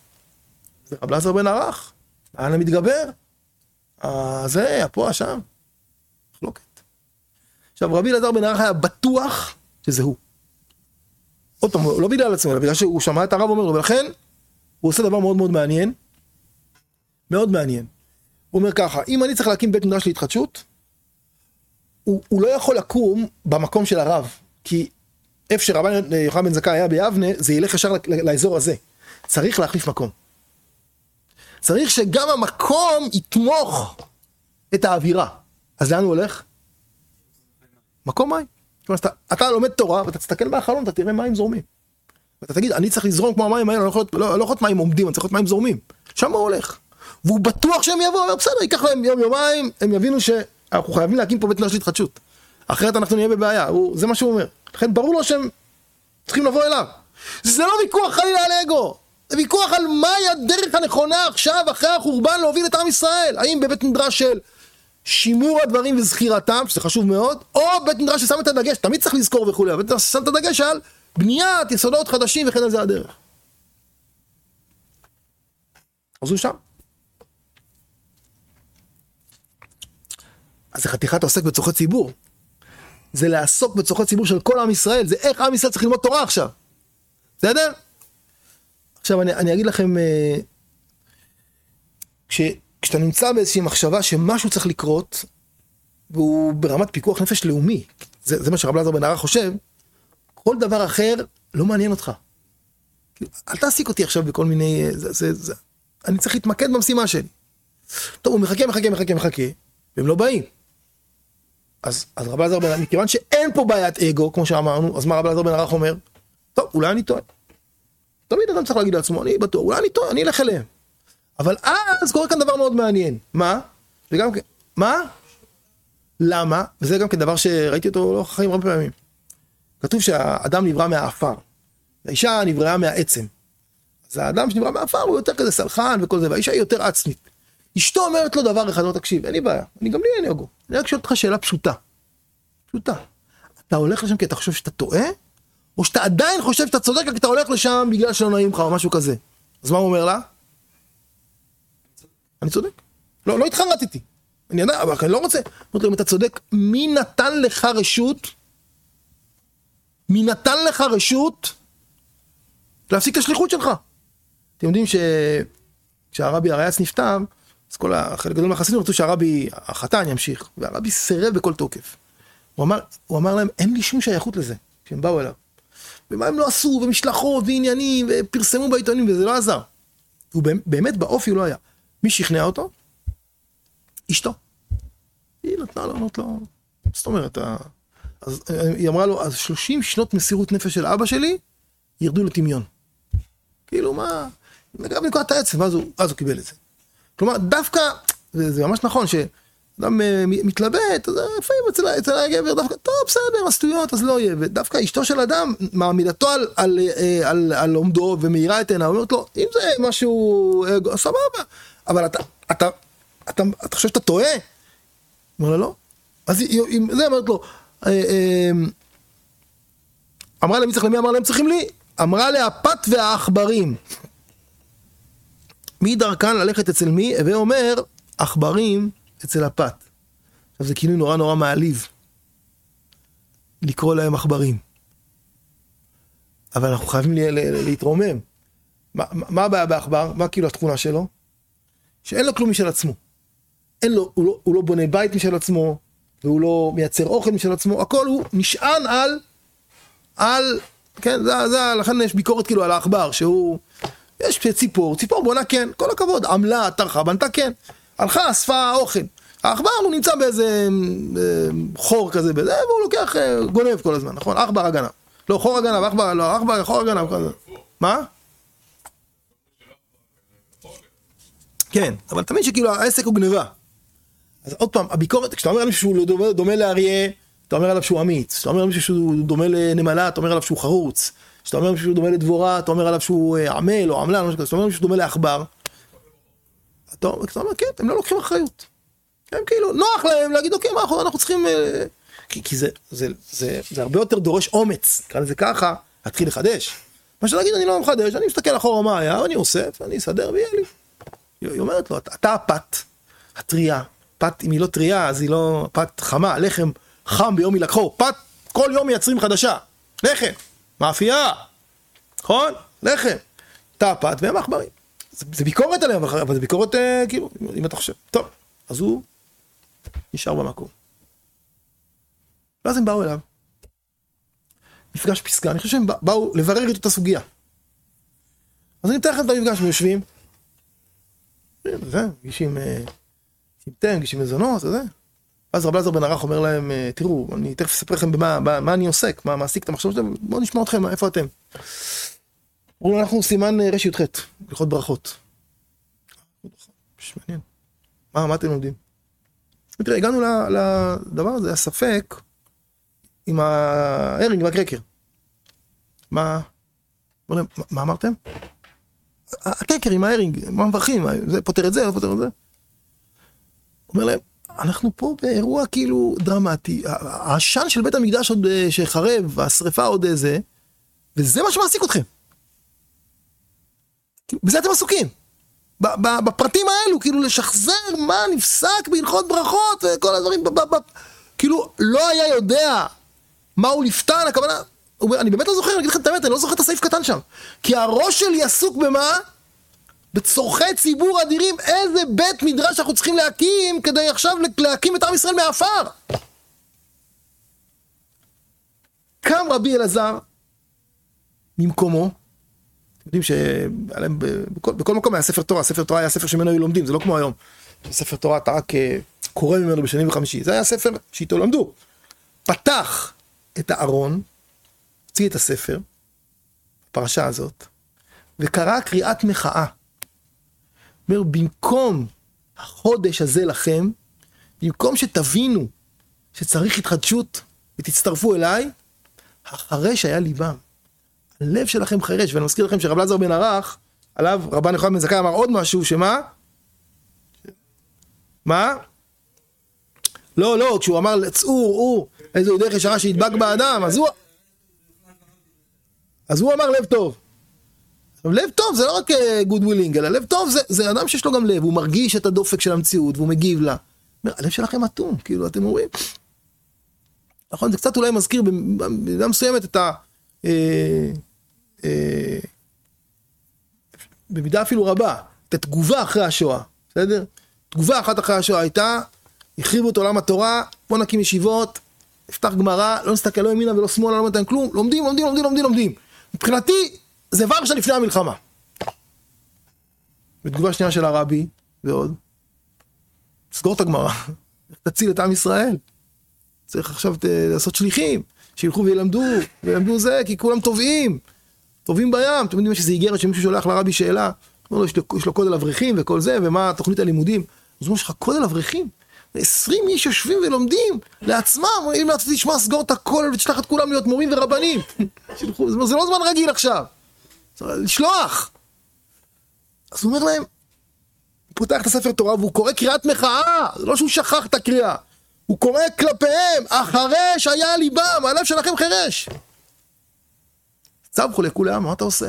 זה רבי אלעזר בן ערך. אנה מתגבר? זה, פה, שם. מחלוקת. עכשיו, רבי אלעזר בן ערך היה בטוח שזה הוא. עוד פעם, לא בגלל עצמו, אלא בגלל שהוא שמע את הרב אומר לו, ולכן הוא עושה דבר מאוד מאוד מעניין. מאוד מעניין. הוא אומר ככה, אם אני צריך להקים בית מדרש להתחדשות, הוא לא יכול לקום במקום של הרב, כי איפה שרבן יוחנן בן זכאי היה ביבנה, זה ילך ישר לאזור הזה. צריך להחליף מקום. צריך שגם המקום יתמוך את האווירה. אז לאן הוא הולך? מקום מים. אתה לומד תורה, ואתה תסתכל מהחלון, אתה תראה מים זורמים. ואתה תגיד, אני צריך לזרום כמו המים האלה, לא יכול להיות מים עומדים, אני צריך להיות מים זורמים. שם הוא הולך. והוא בטוח שהם יבואו, אומר, בסדר, ייקח להם יום-יומיים, הם יבינו שאנחנו חייבים להקים פה בית מדרש להתחדשות. אחרת אנחנו נהיה בבעיה, זה מה שהוא אומר. לכן ברור לו שהם צריכים לבוא אליו. זה לא ויכוח חלילה על אגו, זה ויכוח על מהי הדרך הנכונה עכשיו, אחרי החורבן, להוביל את עם ישראל. האם בבית מדרש של שימור הדברים וזכירתם, שזה חשוב מאוד, או בית מדרש ששם את הדגש, תמיד צריך לזכור וכו', אבל שם את הדגש על בניית יסודות חדשים וכן על זה הדרך. אז הוא שם. אז זה חתיכת עוסק בצורכי ציבור. זה לעסוק בצורכי ציבור של כל עם ישראל. זה איך עם ישראל צריך ללמוד תורה עכשיו. בסדר? עכשיו אני אגיד לכם, כשאתה נמצא באיזושהי מחשבה שמשהו צריך לקרות, והוא ברמת פיקוח נפש לאומי, זה מה שרב אלעזר בן ערך חושב, כל דבר אחר לא מעניין אותך. אל תעסיק אותי עכשיו בכל מיני, אני צריך להתמקד במשימה שלי. טוב, הוא מחכה, והם לא באים. אז רב אלעזר בן ערך, מכיוון שאין פה בעיית אגו, כמו שאמרנו, אז מה רב אלעזר בן ערך אומר? טוב, אולי אני טועה. תמיד אדם צריך להגיד לעצמו, אני בטוח, אולי אני טועה, אני אלך אליהם. אבל אז קורה כאן דבר מאוד מעניין. מה? וגם כן, מה? למה? וזה גם כן דבר שראיתי אותו לאורך החיים הרבה פעמים. כתוב שהאדם נברא מהאפר, והאישה נבראה מהעצם. אז האדם שנברא מהאפר הוא יותר כזה סלחן וכל זה, והאישה היא יותר עצמית. אשתו אומרת לו דבר אחד, לא תקשיב, אין לי בעיה, גם לי אין אגו. אני רק שואל אותך שאלה פשוטה. אתה הולך לשם כי אתה חושב שאתה טועה? או שאתה עדיין חושב שאתה צודק, כי אתה הולך לשם בגלל שלא נעים לך או משהו כזה. אז מה הוא אומר לה? אני צודק. לא התחרטתי. אני יודע, אבל אני לא רוצה. אם אתה צודק, מי נתן לך רשות להפסיק את השליחות שלך? אתם יודעים כשהרבי הריאץ נפטר, אז כל החלק גדול מהחסידים רצו שהרבי החתן ימשיך, והרבי סירב בכל תוקף. הוא אמר להם, אין לי שום שייכות לזה, כשהם באו אליו. ומה הם לא עשו, ומשלחות, ועניינים, ופרסמו בעיתונים, וזה לא עזר. הוא באמת באופי הוא לא היה. מי שכנע אותו? אשתו. היא נתנה לו, זאת אומרת, אז היא אמרה לו, אז 30 שנות מסירות נפש של אבא שלי, ירדו לטמיון. כאילו מה, נגע בנקודת העצם, ואז הוא קיבל את זה. כלומר, דווקא, זה ממש נכון, שאדם מתלבט, אז לפעמים אצל הגבר, דווקא, טוב, בסדר, הסטויות, אז לא יהיה, ודווקא אשתו של אדם, מעמידתו על עומדו, ומאירה את עיניו, אומרת לו, אם זה משהו, סבבה, אבל אתה חושב שאתה טועה? אומר לה, לא. אז זה אמרת לו, אמרה להם, מי אמר להם צריכים לי? אמרה לה, הפת והעכברים. מי דרכן ללכת אצל מי? הווה אומר, עכברים אצל הפת. עכשיו זה כאילו נורא מעליב. לקרוא להם עכברים. אבל אנחנו חייבים להתרומם. מה הבעיה בעכבר? מה כאילו התכונה שלו? שאין לו כלום משל עצמו. הוא לא בונה בית משל עצמו, והוא לא מייצר אוכל משל עצמו, הכל הוא נשען על, כן, לכן יש ביקורת כאילו על העכבר, שהוא, יש ציפור בונה כן, כל הכבוד, עמלה, טרחה, בנתה כן, הלכה, אספה אוכל, העכבר הוא נמצא באיזה חור כזה, והוא לוקח, גונב כל הזמן, נכון? עכבר הגנב, לא חור הגנב, עכבר חור הגנב כזה, מה? כן, אבל תמיד שכאילו העסק הוא גניבה. אז עוד פעם, הביקורת, כשאתה אומר על מישהו שהוא דומה לאריה, אתה אומר עליו שהוא אמיץ. כשאתה אומר על מישהו שהוא דומה לנמלה, אתה אומר עליו שהוא חרוץ. כשאתה אומר על מישהו שהוא דומה לדבורה, אתה אומר עליו שהוא עמל או עמלן, כשאתה אומר על מישהו שהוא דומה לעכבר, אתה אומר, כן, הם לא לוקחים אחריות. הם כאילו, נוח להם להגיד, אוקיי, מה אנחנו צריכים... כי זה הרבה יותר דורש אומץ, נקרא לזה ככה, להתחיל לחדש. מה שאני אגיד, אני לא מחדש, אני מסתכל אחורה מה היה, אני אוסף, אני אסדר ויהיה לי. היא אומרת לו, אתה הפת, הטריה, פת, אם היא לא טריה, אז היא לא, פת חמה, לחם חם ביום ילקחו, פת, כל יום מייצרים חדשה, לחם, מאפייה, נכון? לחם, אתה הפת והם עכברים. זה ביקורת עליהם, אבל זה ביקורת, כאילו, אם אתה חושב, טוב, אז הוא נשאר במקום. ואז הם באו אליו, מפגש פסקה, אני חושב שהם באו לברר את הסוגיה. אז אני תכף במפגש, הם יושבים, גישים תם, גישים מזונות, זה. אז רב אלעזר בן ערך אומר להם, תראו, אני תכף אספר לכם במה אני עוסק, מה מעסיק את המחשבות שלהם, בואו נשמע אתכם, איפה אתם? אומרים, אנחנו סימן רש י"ח, הלכות ברכות. מעניין. מה אתם לומדים? תראה, הגענו לדבר הזה, הספק, עם ההרינג והקרקר. מה אמרתם? הקרקר עם ההרינג, מה מברכים? זה פותר את זה, לא פותר את זה. אומר להם, אנחנו פה באירוע כאילו דרמטי. העשן של בית המקדש עוד שחרב, השריפה עוד איזה, וזה מה שמעסיק אתכם. בזה אתם עסוקים. בפרטים האלו, כאילו לשחזר מה נפסק בהלכות ברכות וכל הדברים, כאילו לא היה יודע מהו לפתן, הכוונה, הוא אומר, אני באמת לא זוכר, אני אגיד לכם את האמת, אני לא זוכר את הסעיף קטן שם, כי הראש שלי עסוק במה? בצורכי ציבור אדירים, איזה בית מדרש אנחנו צריכים להקים, כדי עכשיו להקים את עם ישראל מהעפר. קם רבי אלעזר ממקומו, יודעים שבכל מקום היה ספר תורה, ספר תורה היה ספר שממנו היו לומדים, זה לא כמו היום. ספר תורה אתה רק קורא ממנו בשני וחמישי, זה היה ספר שאיתו למדו. פתח את הארון, הוציא את הספר, הפרשה הזאת, וקרא קריאת מחאה. אומר, במקום החודש הזה לכם, במקום שתבינו שצריך התחדשות ותצטרפו אליי, החרש היה ליבם. הלב שלכם חרש, ואני מזכיר לכם שרב אלעזר בן ערך, עליו רבן יוחנן בן זכאי אמר עוד משהו, שמה? מה? לא, כשהוא אמר לצעור, איזו דרך ישרה שידבק באדם, אז הוא אמר לב טוב. לב טוב זה לא רק good willing, אלא לב טוב זה אדם שיש לו גם לב, הוא מרגיש את הדופק של המציאות, והוא מגיב לה. הלב שלכם אטום, כאילו אתם אומרים. נכון, זה קצת אולי מזכיר במידה מסוימת את במידה אפילו רבה, את התגובה אחרי השואה, בסדר? תגובה אחת אחרי השואה הייתה, החריבו את עולם התורה, בוא נקים ישיבות, נפתח גמרא, לא נסתכל לא ימינה ולא שמאלה, לא נתן כלום, לומדים. מבחינתי, זה ורשה לפני המלחמה. בתגובה שנייה של הרבי, ועוד, סגור את הגמרא, תציל את עם ישראל. צריך עכשיו לעשות שליחים, שילכו וילמדו זה, כי כולם טובים בים. אתם יודעים שזה איגרת שמישהו שולח לרבי שאלה, אומר לו, יש לו קוד על אברכים וכל זה, ומה תוכנית הלימודים? אז הוא אומר, יש לך קוד על אברכים? 20 איש יושבים ולומדים לעצמם, אם אתה תשמע, סגור את הכל ותשלח את כולם להיות מורים ורבנים. זה לא זמן רגיל עכשיו. לשלוח. אז הוא אומר להם, הוא פותח את הספר תורה והוא קורא קריאת מחאה, זה לא שהוא שכח את הקריאה. הוא קורא כלפיהם, החרש היה ליבם, הלב שלכם חרש. צב חולקו לעם, מה אתה עושה?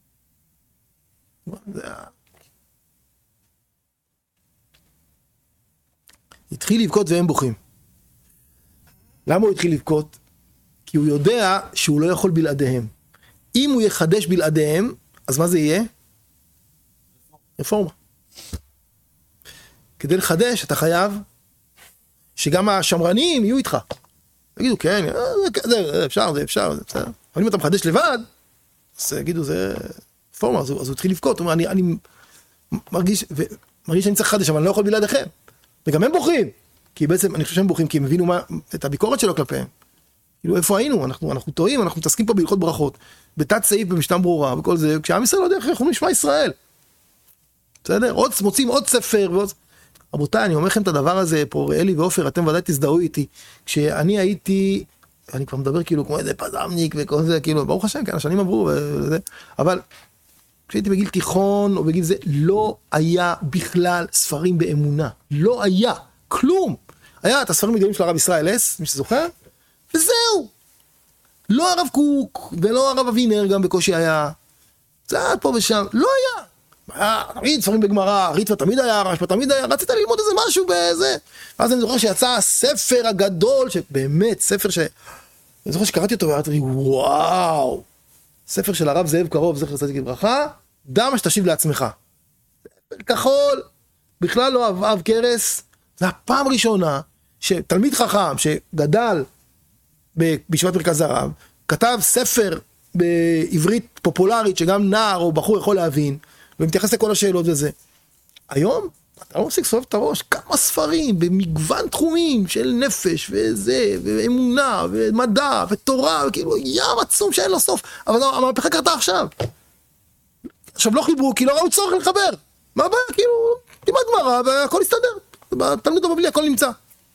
התחיל לבכות והם בוכים. למה הוא התחיל לבכות? כי הוא יודע שהוא לא יכול בלעדיהם. אם הוא יחדש בלעדיהם, אז מה זה יהיה? רפורמה. כדי לחדש, אתה חייב שגם השמרנים יהיו איתך. תגידו, כן, זה אפשר, זה בסדר. אבל אם אתה מחדש לבד, אז תגידו, זה רפורמה, אז הוא התחיל לבכות. הוא אומר, אני מרגיש שאני צריך לחדש, אבל אני לא יכול בלעדיכם. וגם הם בוכים. כי בעצם, אני חושב שהם בוכים, כי הם הבינו את הביקורת שלו כלפיהם. כאילו, איפה היינו? אנחנו טועים, אנחנו מתעסקים פה בהלכות ברכות, בתת סעיף, במשתם ברורה, וכל זה, כשעם ישראל לא יודע איך אנחנו נשמע ישראל. בסדר? מוצאים עוד ספר, ועוד... רבותיי, אני אומר לכם את הדבר הזה, פה אלי ואופר, אתם ודאי תזדהו איתי, כשאני הייתי, אני כבר מדבר כאילו כמו איזה פזמניק וכל זה, כאילו, ברוך השם, כן, השנים עברו, וזה, אבל כשהייתי בגיל תיכון, או בגיל זה, לא היה בכלל ספרים באמונה. לא היה. כלום. היה את הספרים הגדולים של הרב ישראל אס, מי שזוכר, וזהו. לא הרב קוק, ולא הרב אבינר גם בקושי היה. זה היה פה ושם. לא היה. תמיד ספרים בגמרא, ריטווה תמיד היה, רשב"א תמיד היה, רצית ללמוד איזה משהו בזה. ואז אני זוכר שיצא הספר הגדול, שבאמת, ספר ש... אני זוכר שקראתי אותו, ואמרתי לי, וואו. ספר של הרב זאב קרוב, זכר צדיק לברכה, דע מה שתשיב לעצמך. כחול, בכלל לא אב קרס, זו הפעם ראשונה שתלמיד חכם שגדל בישיבת מרכז הרב, כתב ספר בעברית פופולרית שגם נער או בחור יכול להבין, ומתייחס לכל השאלות וזה. היום, אתה לא מפסיק לסובב את הראש, כמה ספרים במגוון תחומים של נפש וזה, ואמונה ומדע ותורה, וכאילו ים עצום שאין לו סוף, אבל המהפכה קרתה עכשיו. עכשיו לא חיברו, כי לא ראו צורך לחבר. מה הבעיה? כאילו, תלמד גמרא והכל יסתדר. בתלמוד הבבלי הכל נמצא.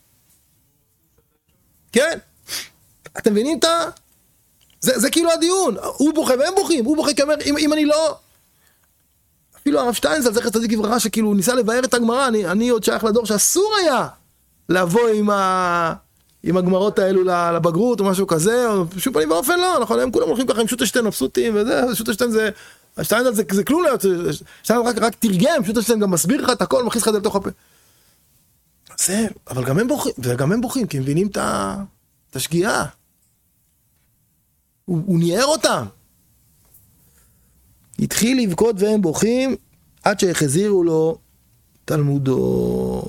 כן. אתם מבינים את ה... זה כאילו הדיון. הוא בוכה והם בוכים. הוא בוכה כי אומר, אם אני לא... אפילו הרב שטיינזלץ, זכר צדיק לברכה, שכאילו ניסה לבאר את הגמרא, אני עוד שייך לדור שאסור היה לבוא עם הגמרות האלו לבגרות או משהו כזה, או בשום פנים באופן לא, נכון, הם כולם הולכים ככה עם שוטשטיין מבסוטים, וזה, שוטשטיין זה, השטיינזל זה כלום, שטיינזל רק תרגם, שוטשטיין גם מסביר לך את הכל, מכניס לך את זה לתוך הפה. זה, אבל גם הם בוכים, כי הם מבינים את השגיאה. הוא ניער אותם. התחיל לבכות והם בוכים, עד שהחזירו לו תלמודו.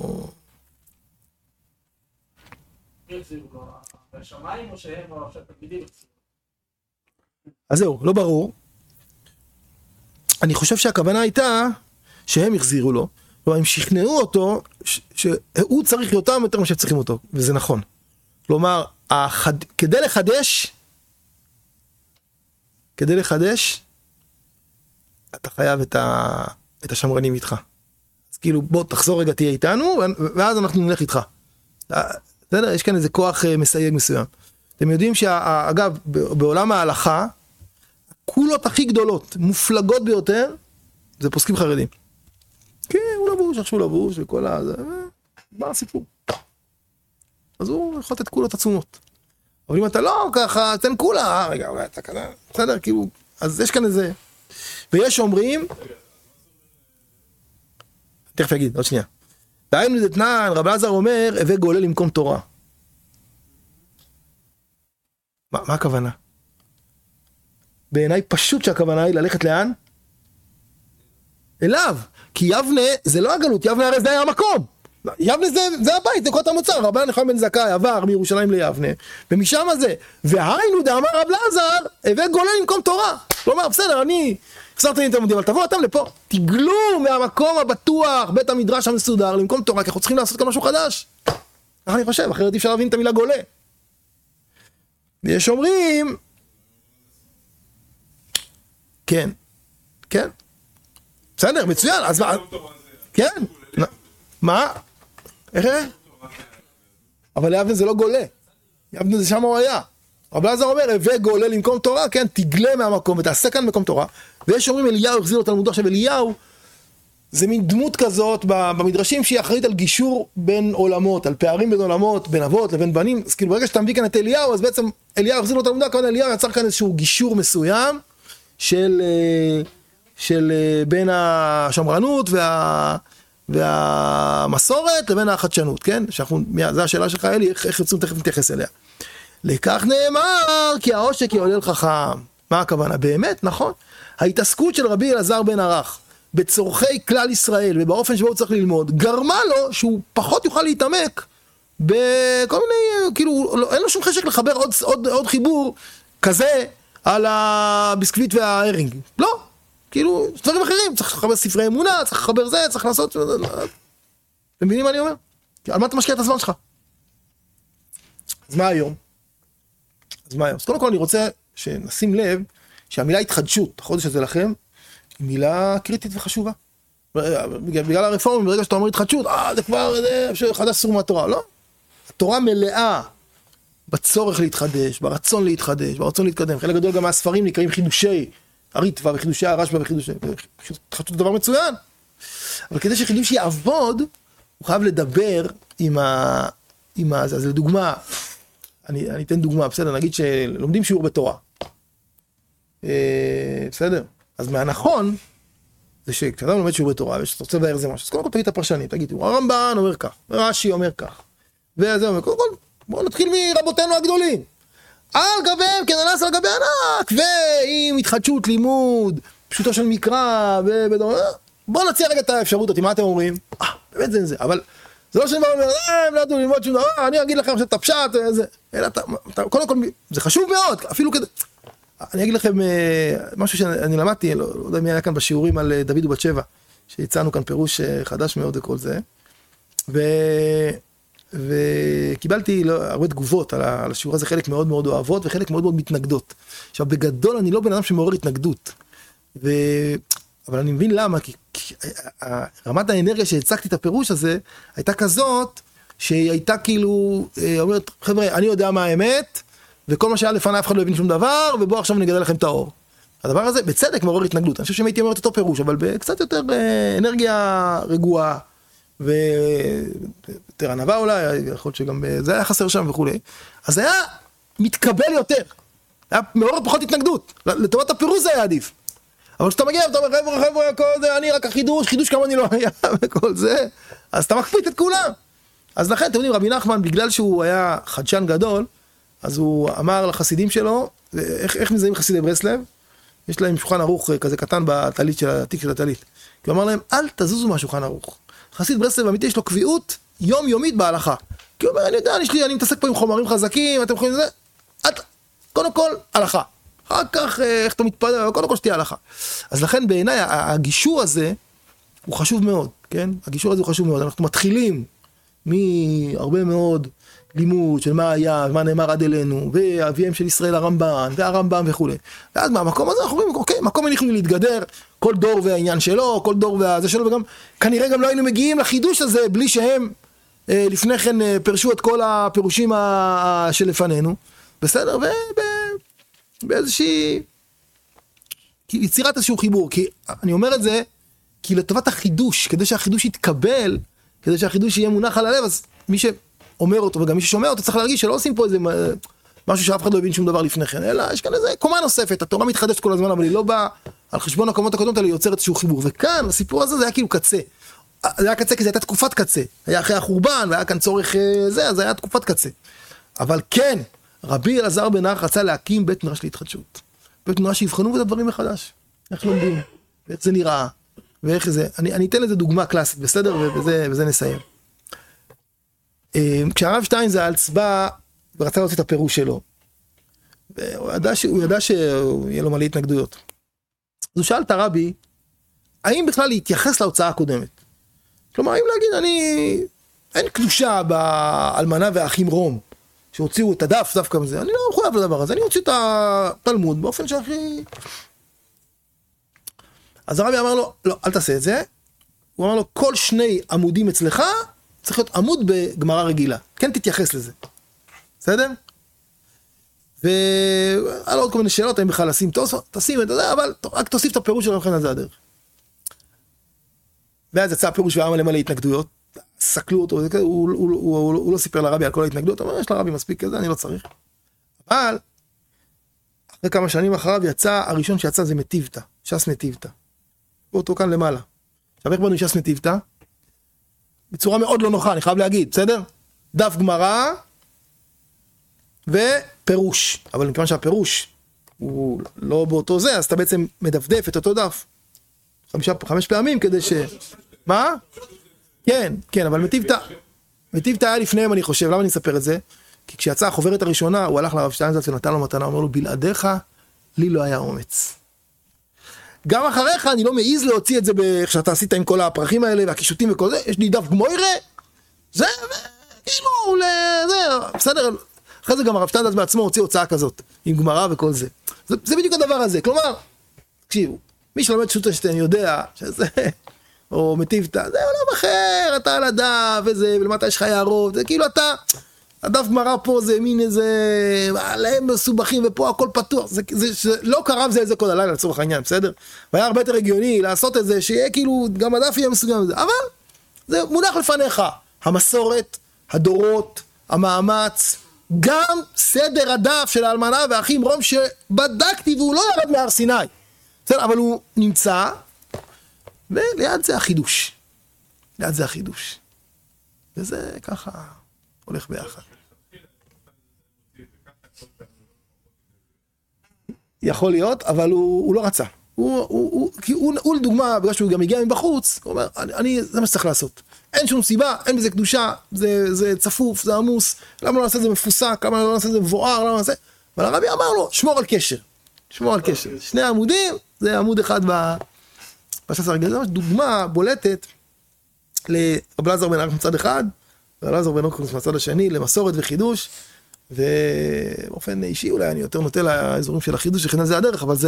בשמיים או שהם או עכשיו תלמידים? אז זהו, לא ברור. אני חושב שהכוונה הייתה שהם החזירו לו, כלומר הם שכנעו אותו שהוא צריך אותם יותר ממה שצריכים אותו, וזה נכון. כלומר, כדי לחדש, אתה חייב את השמרנים איתך. אז כאילו בוא תחזור רגע תהיה איתנו, ואז אנחנו נלך איתך. בסדר? יש כאן איזה כוח מסייג מסוים. אתם יודעים שאגב, בעולם ההלכה, הקולות הכי גדולות, מופלגות ביותר, זה פוסקים חרדים. כן, הוא לבוש, עכשיו הוא לבוש, וכל הזה, בא הסיפור. אז הוא יכול לתת קולות עצומות. אבל אם אתה לא ככה, תן קולה, רגע, אתה כזה, בסדר, כאילו, אז יש כאן איזה, ויש אומרים, תכף אגיד, עוד שנייה. דהיינו דתנן, רב אלעזר אומר, הווה גולל למקום תורה. מה הכוונה? בעיניי פשוט שהכוונה היא ללכת לאן? אליו. כי יבנה זה לא הגלות, יבנה הרי זה היה המקום. יבנה זה הבית, זה נקודת המוצא. רבן נחמן בן זכאי עבר מירושלים ליבנה, ומשם זה. והיינו דאמר רב אלעזר, הווה גולל למקום תורה. כלומר, בסדר, אני החסרתי לי את תלמודים, אבל תבואו אתם לפה. תגלו מהמקום הבטוח, בית המדרש המסודר, למקום תורה, כי אנחנו צריכים לעשות כאן משהו חדש. איך אני חושב, אחרת אי אפשר להבין את המילה גולה. ויש אומרים, כן, כן, בסדר, מצוין, אז מה, כן, מה, איך? אבל יבנה זה לא גולה, יבנה זה שם הוא היה, רב אלעזר אומר, הווה גולה למקום תורה, כן, תגלה מהמקום ותעשה כאן מקום תורה, ויש אומרים אליהו החזיר לו תלמודו, עכשיו אליהו, זה מין דמות כזאת במדרשים שהיא אחראית על גישור בין עולמות, על פערים בין עולמות, בין אבות לבין בנים, אז כאילו ברגע שאתה מביא כאן את אליהו, אז בעצם אליהו החזיר לו תלמודו, כאן אליהו יצר כאן איזשהו גישור מסוים, של בין השמרנות והמסורת לבין החדשנות, כן? זו השאלה שלך, אלי, איך יוצאים תכף נתייחס אליה. לכך נאמר, כי העושק יעולל חכם. מה הכוונה? באמת, נכון. ההתעסקות של רבי אלעזר בן ערך, בצורכי כלל ישראל, ובאופן שבו הוא צריך ללמוד, גרמה לו שהוא פחות יוכל להתעמק, בכל מיני, כאילו, אין לו שום חשק לחבר עוד חיבור כזה, על הביסקוויט וההרינג. לא. כאילו, דברים אחרים, צריך לחבר ספרי אמונה, צריך לחבר זה, צריך לעשות... אתם מבינים מה אני אומר? על מה אתה משקיע את הזמן שלך? אז מה היום? אז קודם כל אני רוצה שנשים לב שהמילה התחדשות, החודש הזה לכם, היא מילה קריטית וחשובה. בגלל הרפורמים, ברגע שאתה אומר התחדשות, זה כבר חדש סור מהתורה. לא. התורה מלאה בצורך להתחדש, ברצון להתחדש, ברצון להתקדם. חלק גדול גם מהספרים נקראים חידושי הריטב"א וחידושי הרשב"א וחידושי... התחדשות זה דבר מצוין. אבל כדי שחידוש יעבוד, הוא חייב לדבר עם אז לדוגמה, אני אתן דוגמה, בסדר, נגיד שלומדים שיעור בתורה. בסדר? אז מהנכון, זה שכשאדם לומד שיעור בתורה, ושאתה רוצה לבאר זה משהו, אז קודם כל תגיד את הפרשנים, תגיד, הרמב"ן אומר כך, רש"י אומר כך, וזה אומר, קודם כל, בואו נתחיל מרבותינו הגדולים. על גביהם, כננס על גבי ענק, ועם התחדשות לימוד, פשוטו של מקרא, בואו נציע רגע את האפשרות אותי, מה אתם אומרים? באמת זה, אבל זה לא שאני אומר, הם לא ידעו ללמוד שום דבר, אני אגיד לכם שאתה פשט, אלא קודם כל, זה חשוב מאוד, אפילו כדי, אני אגיד לכם משהו שאני למדתי, לא יודע מי היה כאן בשיעורים על דוד ובת שבע, שהצענו כאן פירוש חדש מאוד לכל זה, וקיבלתי הרבה תגובות על השיעור הזה, חלק מאוד מאוד אוהבות וחלק מאוד מאוד מתנגדות. עכשיו בגדול אני לא בן אדם שמעורר התנגדות, אבל אני מבין למה, כי רמת האנרגיה שהצגתי את הפירוש הזה, הייתה כזאת שהיא הייתה כאילו, אומרת, חבר'ה, אני יודע מה האמת, וכל מה שהיה לפני אף אחד לא הבין שום דבר, ובואו עכשיו נגדל לכם את האור. הדבר הזה בצדק מעורר התנגדות. אני חושב שאם הייתי אומר את אותו פירוש, אבל בקצת יותר אנרגיה רגועה, ויותר ענווה אולי, יכול להיות שגם זה היה חסר שם וכו'. אז זה היה מתקבל יותר. היה מעורר פחות התנגדות. לטובת הפירוש זה היה עדיף. אבל כשאתה מגיע ואתה אומר, חבר'ה, כל זה, אני רק חידוש כמוני לא היה וכל זה, אז אתה מקפיץ את כולם. אז לכן, אתם יודעים, רבי נחמן, בגלל שהוא היה חדשן גדול, אז הוא אמר לחסידים שלו, איך מזהים חסידי ברסלב? יש להם שולחן ערוך כזה קטן בתלית של התיק של התלית. כי הוא אמר להם, אל תזוזו מהשולחן ערוך. חסיד ברסלב אמיתי יש לו קביעות יומיומית בהלכה. כי הוא אומר, אני יודע, אני מתעסק פה עם חומרים חזקים, אתם יכולים לזה, קודם כל, הלכה. אחר כך, איך אתה מתפלל, קודם כל שתהיה הלכה. אז לכן בעיניי, הגישור הזה הוא חשוב מאוד, כן? הגישור הזה הוא חשוב מאוד. אנחנו מתחילים מהרבה מאוד לימוד של מה היה, מה נאמר עד אלינו, ואביהם של ישראל הרמב"ן, והרמב"ם וכו'. ואז מהמקום הזה אנחנו אומרים, אוקיי, מקום אנחנו להתגדר, כל דור והעניין שלו, כל דור והזה שלו, וגם כנראה גם לא היינו מגיעים לחידוש הזה, בלי שהם לפני כן פרשו את כל הפירושים שלפנינו. בסדר? באיזושהי יצירת איזשהו חיבור, כי אני אומר את זה כי לטובת החידוש, כדי שהחידוש יתקבל, כדי שהחידוש יהיה מונח על הלב, אז מי שאומר אותו וגם מי ששומע אותו צריך להרגיש שלא עושים פה איזה משהו שאף אחד לא הבין שום דבר לפני כן, אלא יש כאן איזה קומה נוספת, התורה מתחדשת כל הזמן, אבל היא לא באה על חשבון הקומות הקודמות, אלא היא יוצרת איזשהו חיבור, וכאן הסיפור הזה זה היה כאילו קצה, זה היה קצה כי זה הייתה תקופת קצה, היה אחרי החורבן והיה כאן צורך זה, אז היה תקופת קצה, אבל כן, רבי אלעזר בן ערך רצה להקים בית מדרש להתחדשות. בית מדרש שיבחנו את הדברים מחדש. איך לומדים, ואיך זה נראה, ואיך זה. אני אתן לזה דוגמה קלאסית, בסדר? ובזה נסיים. כשהרב שטיינזלץ בא ורצה להוציא את הפירוש שלו, הוא ידע שיהיה לו מלא התנגדויות. אז הוא שאל את הרבי, האם בכלל להתייחס להוצאה הקודמת? כלומר, האם להגיד, אין קדושה באלמנה והאחים רום, שהוציאו את הדף דווקא מזה, אני לא מחויב לדבר הזה, אני הוציא את התלמוד באופן שהכי... אז הרבי אמר לו, לא, אל תעשה את זה, הוא אמר לו, כל 2 עמודים אצלך, צריך להיות עמוד בגמרא רגילה, כן תתייחס לזה, בסדר? והיה לו עוד כל מיני שאלות, האם בכלל תשים את זה, אבל רק תוסיף את הפירוש שלו, לכן זה הדרך. ואז יצא הפירוש והיה מלא התנגדויות, סקלו אותו, הוא לא סיפר לרבי על כל ההתנגדות, הוא אומר, יש לרבי מספיק כזה, אני לא צריך. אבל, אחרי כמה שנים אחריו יצא, הראשון שיצא זה מטיבתא, ש"ס מטיבתא. אותו כאן למעלה. עכשיו איך בנו ש"ס מטיבתא? בצורה מאוד לא נוחה, אני חייב להגיד, בסדר? דף גמרא ופירוש. אבל מכיוון שהפירוש הוא לא באותו זה, אז אתה בעצם מדפדף את אותו דף. 5 פעמים כדי ש... מה? כן, אבל מטיבתא היה לפניהם, אני חושב. למה אני אספר את זה? כי כשיצאה החוברת הראשונה, הוא הלך לרב שטיינזלץ ונתן לו מתנה, אומר לו, בלעדיך, לי לא היה אומץ. גם אחריך אני לא מעיז להוציא את זה כשאתה עשית עם כל הפרחים האלה והקישוטים וכל זה, יש לי דף גמוירה, זה, כאילו, זה, בסדר, אחרי זה גם הרב שטיינזלץ בעצמו הוציא הוצאה כזאת, עם גמרא וכל זה. זה בדיוק הדבר הזה, כלומר, תקשיבו, מי שלומד שוטשטיין יודע שזה, או מטיבתא, זה עולם אחר, אתה על הדף וזה, ולמטה יש לך הערות, זה כאילו אתה, הדף גמרא פה זה מין איזה, עליהם מסובכים ופה הכל פתוח, זה לא קרב זה איזה כל הלילה לצורך העניין, בסדר? והיה הרבה יותר הגיוני לעשות את זה, שיהיה כאילו, גם הדף יהיה מסוים לזה, אבל זה מונח לפניך, המסורת, הדורות, המאמץ, גם סדר הדף של האלמנה והאחים רום שבדקתי והוא לא ירד מהר סיני, בסדר? אבל הוא נמצא, וליד זה החידוש, ליד זה החידוש, וזה ככה הולך ביחד. יכול להיות, אבל הוא לא רצה. הוא לדוגמה, בגלל שהוא גם הגיע מבחוץ, הוא אומר, זה מה שצריך לעשות. אין שום סיבה, אין בזה קדושה, זה צפוף, זה עמוס, למה לא נעשה את זה מפוסק, למה לא נעשה את זה מבואר, למה לא נעשה... אבל הרבי אמר לו, שמור על קשר. שמור על קשר. 2 עמודים, זה עמוד אחד בש"ס הרגל. זה ממש דוגמה בולטת לרב אלעזר בן ערך מצד אחד, רב אלעזר בן ערך מצד השני, למסורת וחידוש, ובאופן אישי אולי אני יותר נוטה לאזורים של החידוש, שכן זה הדרך, אבל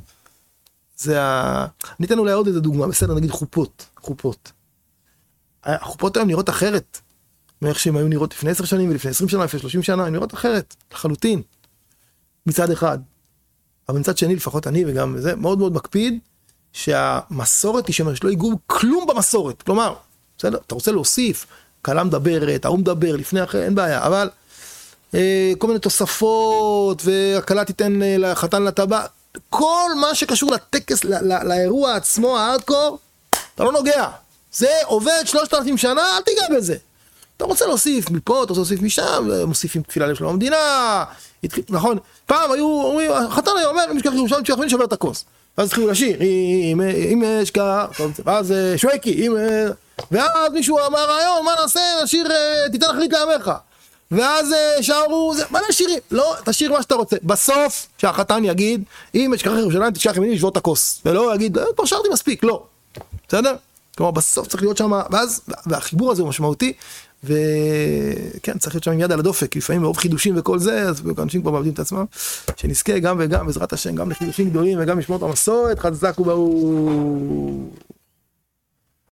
ניתן אולי עוד איזה דוגמה, בסדר, נגיד חופות. החופות היום נראות אחרת, מאיך שהן היו נראות לפני 10 שנים, ולפני 20 שנה, לפני 30 שנה, הן נראות אחרת, לחלוטין, מצד אחד. אבל מצד שני, לפחות אני וגם זה, מאוד מאוד מקפיד, שהמסורת תשמר, שלא ייגעו כלום במסורת. כלומר, בסדר? אתה רוצה להוסיף, קלה מדברת, ההוא מדבר, לפני אחרי, אין בעיה, אבל כל מיני תוספות, והקלה תיתן לחתן לטבע, כל מה שקשור לטקס, לאירוע עצמו, הארדקור, אתה לא נוגע. זה עובד 3,000 שנה, אל תיגע בזה. אתה רוצה להוסיף מפה, אתה רוצה להוסיף משם, מוסיפים תפילה לשלום המדינה, נכון? פעם היו, החתן היה אומר, אם משכח ירושלים תשכח שובר את הכוס. ואז התחילו לשיר, אם אשכח, ואז שויקי, ואז מישהו אמר רעיון, מה נעשה, נשיר, תיתן להחליט לעמך. ואז שרו, מה נשירים? לא, תשיר מה שאתה רוצה. בסוף, שהחתן יגיד, אם אשכח ירושלים תשכח ימיני לשבור את הכוס. ולא יגיד, כבר שרתי מספיק, לא. בסדר? כלומר, בסוף צריך להיות שם, והחיבור הזה הוא משמעותי, וכן, צריך להיות שם עם יד על הדופק, לפעמים מרוב חידושים וכל זה, אז אנשים כבר מאבדים את עצמם, שנזכה גם וגם, בעזרת השם, גם לחידושים גדולים, וגם לשמור את המסורת, חזק וברוך.